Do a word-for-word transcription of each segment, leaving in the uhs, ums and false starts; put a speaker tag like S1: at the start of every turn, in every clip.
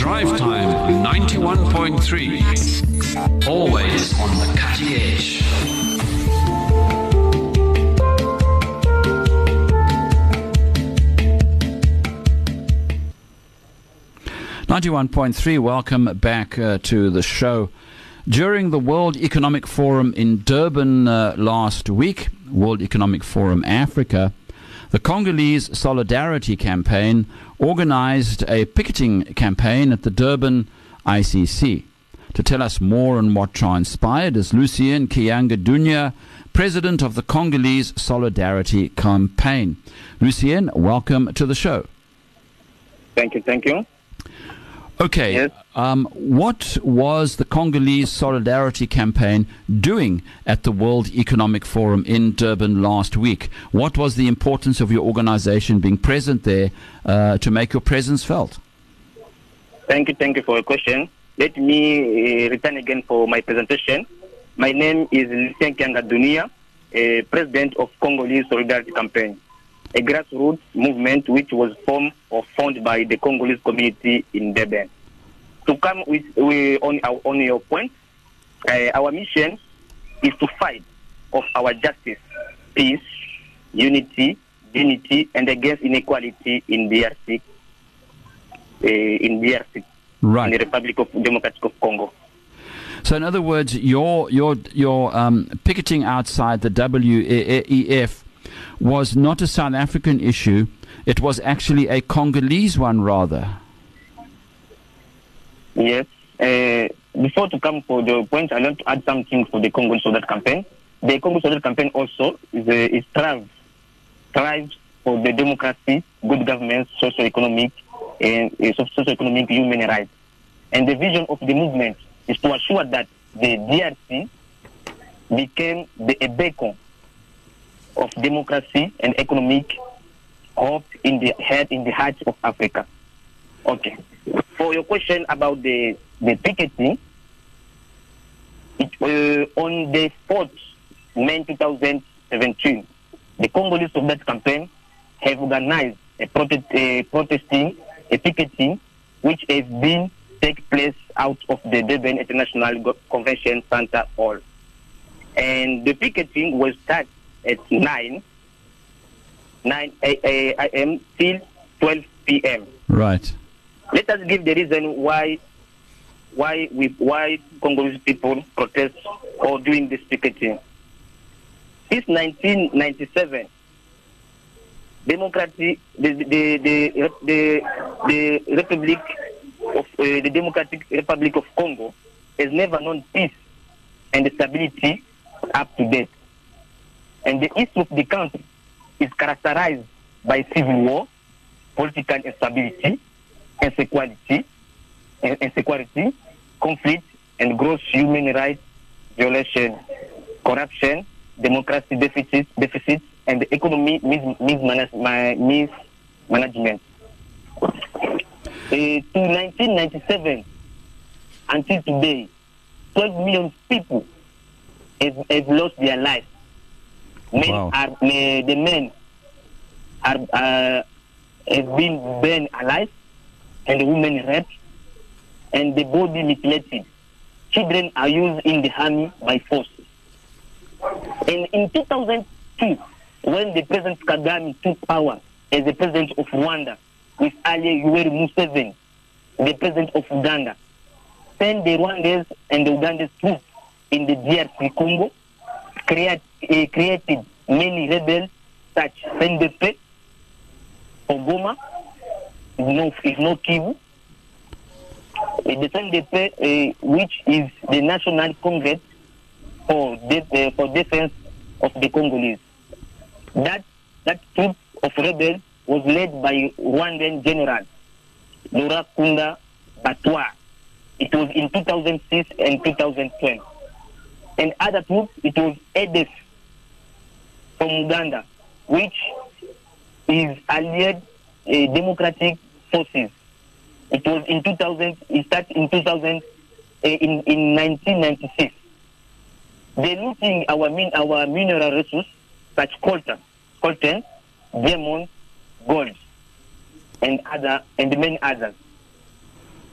S1: Drive Time ninety-one point three. Always on the cutting edge. ninety-one point three, welcome back uh, to the show. During the World Economic Forum in Durban uh, last week, World Economic Forum Africa, the Congolese Solidarity Campaign organized a picketing campaign at the Durban I C C. To tell us more on what transpired is Lucien Kianga Dunya, president of the Congolese Solidarity Campaign. Lucien, welcome to the show.
S2: Thank you, thank you.
S1: Okay,
S2: yes.
S1: um, what was the Congolese Solidarity Campaign doing at the World Economic Forum in Durban last week? What was the importance of your organization being present there uh, to make your presence felt?
S2: Thank you, thank you for your question. Let me uh, return again for my presentation. My name is Lucien Kianga Dunia, uh, president of Congolese Solidarity Campaign, a grassroots movement which was formed or founded by the Congolese community in Durban. To come with, with on, our, on your point, uh, our mission is to fight for our justice, peace, unity, dignity, and against inequality in D R C, uh, in D R C,
S1: right.
S2: in the Republic of Democratic of Congo.
S1: So, in other words, your your your um, picketing outside the W E F was not a South African issue; it was actually a Congolese one, rather.
S2: Yes. Uh, before to come for the point, I want to add something for the Congo Solidarity Campaign. The Congo Solidarity Campaign also is a, is strives strives for the democracy, good government, socio-economic, and uh, socio-economic human rights. And the vision of the movement is to assure that the D R C became the a beacon of democracy and economic hope in the head in the heart of Africa. Okay. For your question about the the picketing, it, uh, on the fourth of May two thousand seventeen, the Congolese Solidarity Campaign have organized a protest, a protesting, a picketing, which has been take place out of the Durban International Convention Center Hall, and the picketing was start at nine a m till twelve p m
S1: Right.
S2: Let us give the reason why why we why Congolese people protest or doing this picketing. Since nineteen ninety-seven, democracy the the the the, the Republic of uh, the Democratic Republic of Congo has never known peace and stability up to date. And the east of the country is characterized by civil war, political instability, insecurity, insecurity, conflict, and gross human rights violation, corruption, democracy deficits, deficits, and economy mismanagement. Uh, to nineteen ninety-seven until today, twelve million people have, have lost their lives. Men
S1: Wow.
S2: are uh, the men are uh, have been burned alive, and the women raped, and the body mutilated. Children are used in the army by force. And in two thousand two, when the President Kagame took power as the president of Rwanda, with Ali Yoweri Museveni, the president of Uganda, sent the Rwandese and the Ugandese troops in the D R C Congo, create, uh, created many rebels such as C N D P, Ogoma, North Kivu, uh, the C N D P, uh, which is the National Congress for, de- uh, for Defense of the Congolese. That that troop of rebels was led by Rwandan General Laurent Kunda Batwa. It was in two thousand six and two thousand twelve. And other troops, it was A D F from Uganda, which is allied uh, democratic forces. It was in two thousand, it started in two thousand, uh, in, in nineteen ninety-six. They looting our min, our mineral resources such coltan, coltan, diamond, gold, and other and many others.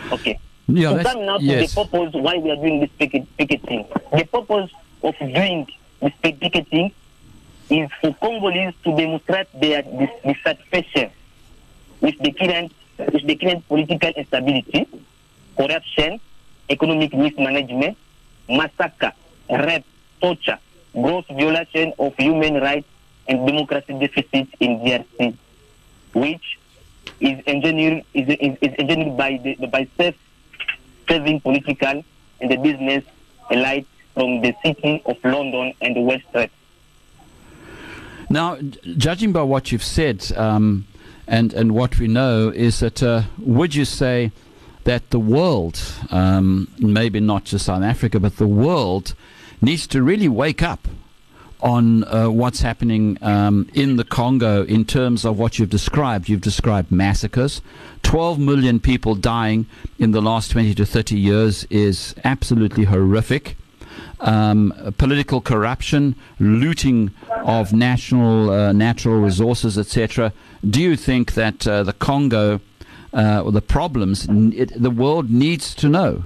S2: Okay.
S1: Yeah,
S2: So
S1: that's,
S2: coming now to
S1: yes.
S2: the purpose why we are doing this picket, picketing. The purpose of doing this picketing is for Congolese to demonstrate their dis- dissatisfaction with the current with the current political instability, corruption, economic mismanagement, massacre, rape, torture, gross violation of human rights, and democracy deficits in D R C, which is engineered is, is, is engineered by the by self-serving political and the business elite from the city of London and the West Street.
S1: Now, j- judging by what you've said, um, and and what we know is that, uh, would you say that the world, um, maybe not just South Africa, but the world, needs to really wake up on uh, what's happening um, in the Congo in terms of what you've described? You've described massacres. twelve million people dying in the last twenty to thirty years is absolutely horrific. Um, political corruption, looting of national uh, natural resources, et cetera. Do you think that uh, the Congo, uh, or the problems, n- it, the world needs to know?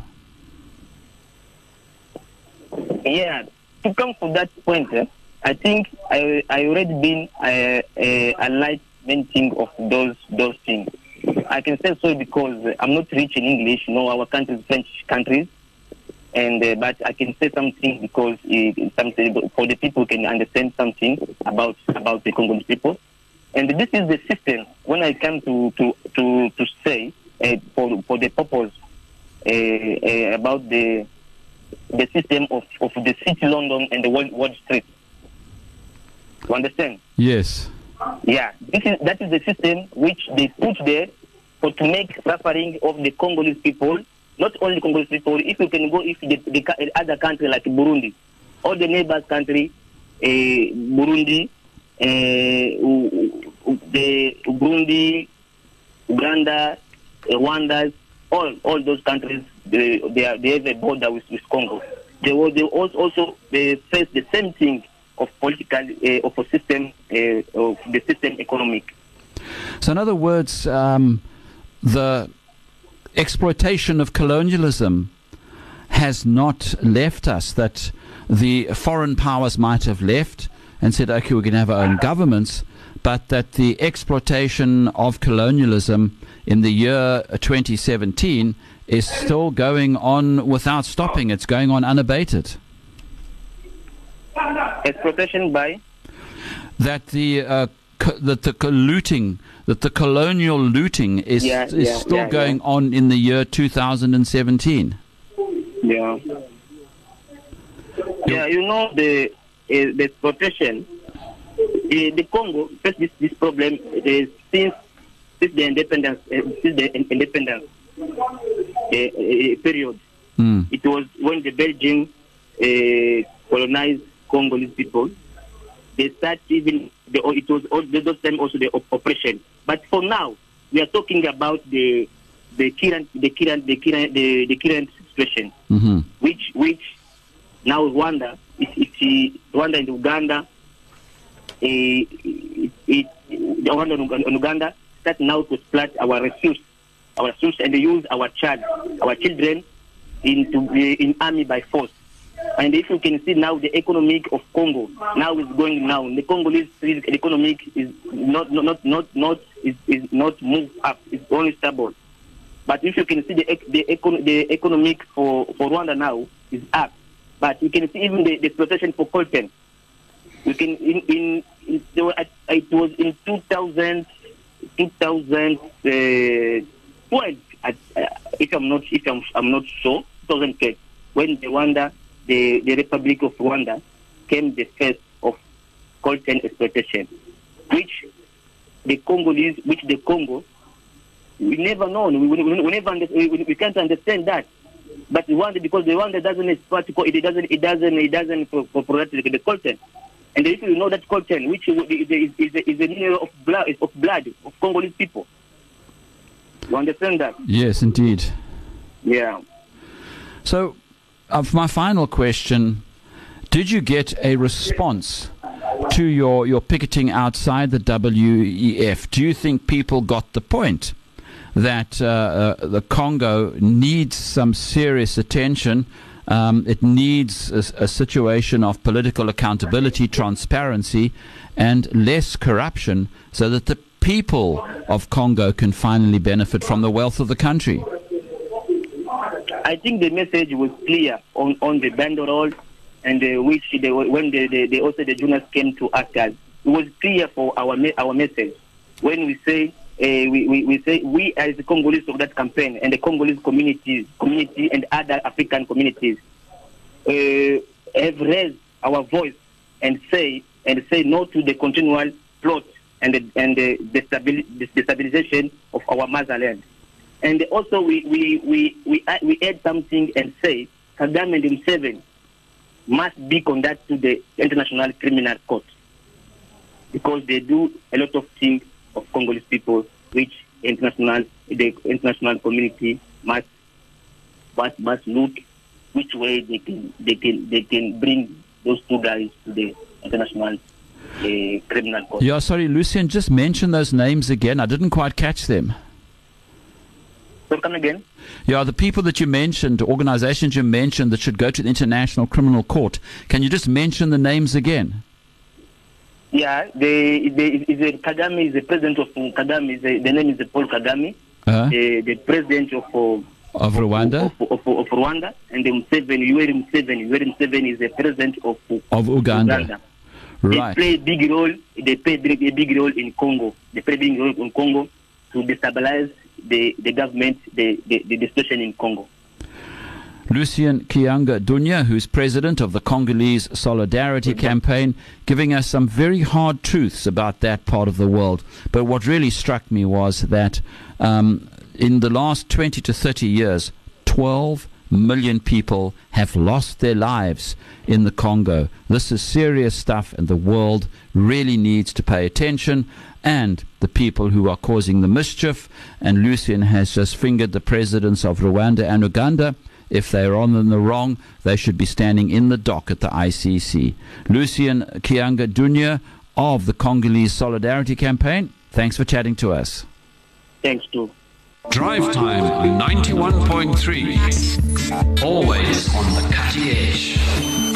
S2: Yeah, to come to that point, eh, I think I I already been uh, uh, enlightenment of those those things. I can say so because I'm not rich in English. No, our country is French countries, and uh, but I can say something because it, something for the people who can understand something about about the Congolese people. And this is the system. When I come to to to to say uh, for for the purpose uh, uh, about the the system of, of the city London and the Wall, Wall Street. You understand?
S1: Yes.
S2: Yeah, this is that is the system which they put there for to make suffering of the Congolese people. Not only Congolese people. If you can go, if the, the, the other country like Burundi, or the neighbors country, uh, Burundi, uh, the Burundi, Uganda, Rwanda, all all those countries, they they, are, they have a border with, with Congo. They will they also also they face the same thing of political uh, of a system uh, of the system economic.
S1: So, in other words, um, the exploitation of colonialism has not left us. That the foreign powers might have left and said, "Okay, we can have our own governments," but that the exploitation of colonialism in the year twenty seventeen is still going on without stopping. It's going on unabated.
S2: Exploitation by?
S1: That the uh, co- that the co- looting, that the colonial looting is
S2: Yeah,
S1: is
S2: yeah,
S1: still
S2: yeah,
S1: going
S2: yeah.
S1: on in the year two thousand seventeen.
S2: Yeah. Yeah, you know the uh, the exploitation. Uh, the Congo faced this this problem uh, since since the independence uh, since the in- independence uh, uh, period.
S1: Mm.
S2: It was when the Belgians uh, colonized Congolese people. They start even the, it was all those time also the op- oppression. But for now, we are talking about the the current the current the current the, the current situation,
S1: Mm-hmm.
S2: which which now Rwanda it, it, Rwanda and Uganda, uh, it, it, Rwanda and Uganda start now to split our resource, our resource, and they use our child, our children, into uh, in army by force. And if you can see now, the economic of Congo now is going down. The Congolese economic is not not not not, not is, is not moved up. It's only stable. But if you can see the the, econ- the economic for, for Rwanda now is up. But you can see even the, the exploitation for coltan. You can in in, in there were, it was in two thousand, two thousand twelve. At, uh, if I'm not if I'm I'm not sure, two thousand twelve when the Rwanda. The, the Republic of Rwanda came the first of coltan exploitation, which the Congolese, which the Congo, we never know, we, we, we never under, we, we can't understand that. But Rwanda, because the Rwanda doesn't exploit, it doesn't, it doesn't, it doesn't produce the coltan. And if you know that coltan, which is, is, is, is a mineral of blood, of blood of Congolese people, you understand that?
S1: Yes, indeed.
S2: Yeah.
S1: So, uh, my final question: did you get a response to your, your picketing outside the W E F? Do you think people got the point that uh, uh, the Congo needs some serious attention. Um, it needs a, a situation of political accountability, transparency, and less corruption so that the people of Congo can finally benefit from the wealth of the country.
S2: I think the message was clear on, on the banderole, and uh, which they, when the, the, the, also the journalists came to ask us, it was clear for our our message. When we say uh, we, we, we say we as the Congolese of that campaign and the Congolese communities, community and other African communities uh, have raised our voice and say and say no to the continual plot and the, and the destabilization of our motherland. And also we we we we, we add something and say Kagame and Museveni must be conducted to the International Criminal Court, because they do a lot of things of Congolese people, which international the international community must must must look which way they can they can they can bring those two guys to the International uh, Criminal Court.
S1: Yeah, sorry, Lucien, just mention those names again. I didn't quite catch them.
S2: So come again.
S1: Yeah, the people that you mentioned, organizations you mentioned that should go to the International Criminal Court. Can you just mention the names again?
S2: Yeah, the the, is the Kagame is the president of Kagame. Is the, the name is Paul Kagame. Uh-huh. The, the president of uh,
S1: of Rwanda.
S2: Of, of, of, of Rwanda, and the Museveni, Yoweri Museveni. Yoweri Museveni is the president of
S1: of Uganda. Uganda.
S2: Right. They play a big role. They play a big role in Congo. They play a big role in Congo to destabilize the the government, the the, the situation in Congo.
S1: Lucien Kianga Dunya, who's president of the Congolese Solidarity Campaign, giving us some very hard truths about that part of the world. But what really struck me was that um, in the last twenty to thirty years, twelve million people have lost their lives in the Congo. This is serious stuff, and the world really needs to pay attention. And the people who are causing the mischief, and Lucien has just fingered the presidents of Rwanda and Uganda. If they're on in the wrong, they should be standing in the dock at the I C C. Lucien Kianga Dunya of the Congolese Solidarity Campaign, thanks for chatting to us.
S2: Thanks, too.
S3: Drive Time ninety-one point three. Always on the cutting edge.